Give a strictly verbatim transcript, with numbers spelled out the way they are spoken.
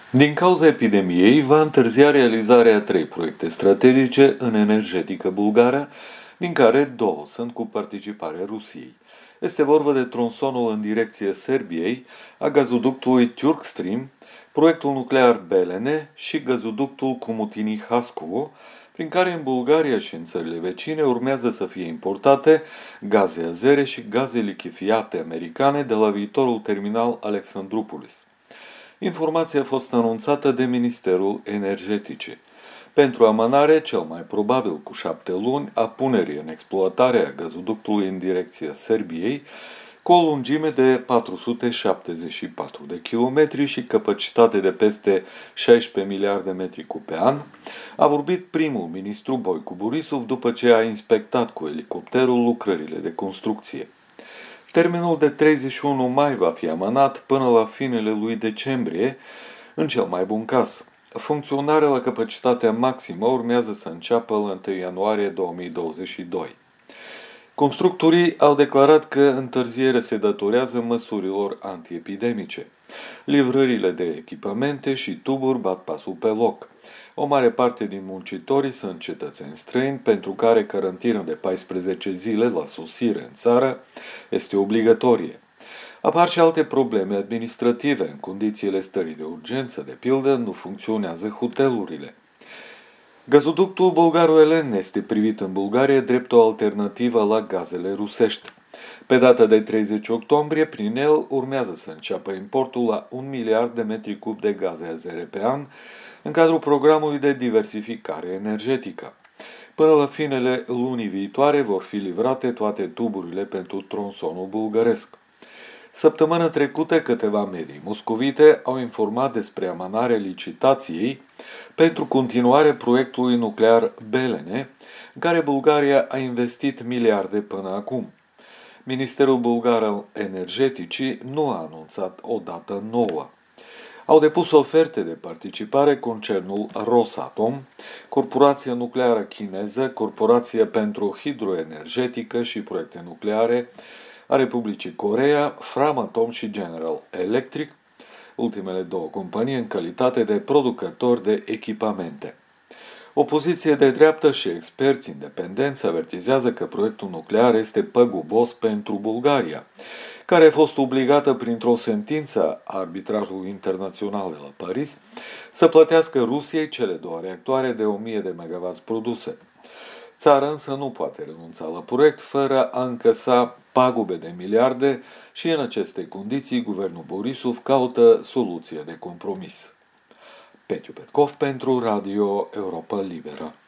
Din cauza epidemiei, va întârzia realizarea a trei proiecte strategice în energetică bulgară, din care două sunt cu participarea Rusiei. Este vorba de tronsonul în direcție Serbiei, a gazoductului Turk Stream, proiectul nuclear Belene și gazoductul Cumutini-Haskovo, prin care în Bulgaria și în țările vecine urmează să fie importate gaze azere și gaze lichefiate americane de la viitorul terminal Alexandroupolis. Informația a fost anunțată de Ministerul Energeticii. Pentru amânare, cel mai probabil cu șapte luni, a punerii în exploatare a gazoductului în direcția Serbiei, cu o lungime de patru sute șaptezeci și patru de kilometri și capacitate de peste șaisprezece miliarde metri cub pe an, a vorbit primul ministru Boicu Borisov după ce a inspectat cu elicopterul lucrările de construcție. Termenul de treizeci și unu mai va fi amânat până la finele lui decembrie, în cel mai bun caz. Funcționarea la capacitatea maximă urmează să înceapă la întâi ianuarie două mii douăzeci și doi. Constructorii au declarat că întârzierea se datorează măsurilor antiepidemice. Livrările de echipamente și tuburi bat pasul pe loc. O mare parte din muncitorii sunt cetățeni străini pentru care carantina de paisprezece zile la sosire în țară este obligatorie. Apar și alte probleme administrative. În condițiile stării de urgență, de pildă, nu funcționează hotelurile. Gazoductul bulgaro-elen este privit în Bulgaria drept o alternativă la gazele rusești. Pe data de treizeci octombrie, prin el urmează să înceapă importul la un miliard de metri cub de gaze azere pe an, în cadrul programului de diversificare energetică. Până la finele lunii viitoare vor fi livrate toate tuburile pentru tronsonul bulgăresc. Săptămâna trecută, câteva medii moscovite au informat despre amânarea licitației pentru continuarea proiectului nuclear Belene, în care Bulgaria a investit miliarde până acum. Ministerul bulgar al energeticii nu a anunțat o dată nouă. Au depus oferte de participare concernul Rosatom, Corporația Nucleară Chineză, Corporația pentru Hidroenergetică și Proiecte Nucleare a Republicii Coreea, Framatome și General Electric, ultimele două companii în calitate de producători de echipamente. Opoziție de dreaptă și experți independenți avertizează că proiectul nuclear este păgubos pentru Bulgaria, care a fost obligată printr-o sentință a arbitrajului internațional de la Paris să plătească Rusiei cele două reactoare de o mie de megawatts produse. Țara însă nu poate renunța la proiect fără a încăsa pagube de miliarde și în aceste condiții guvernul Borisov caută soluție de compromis. Petiu Petkov pentru Radio Europa Liberă.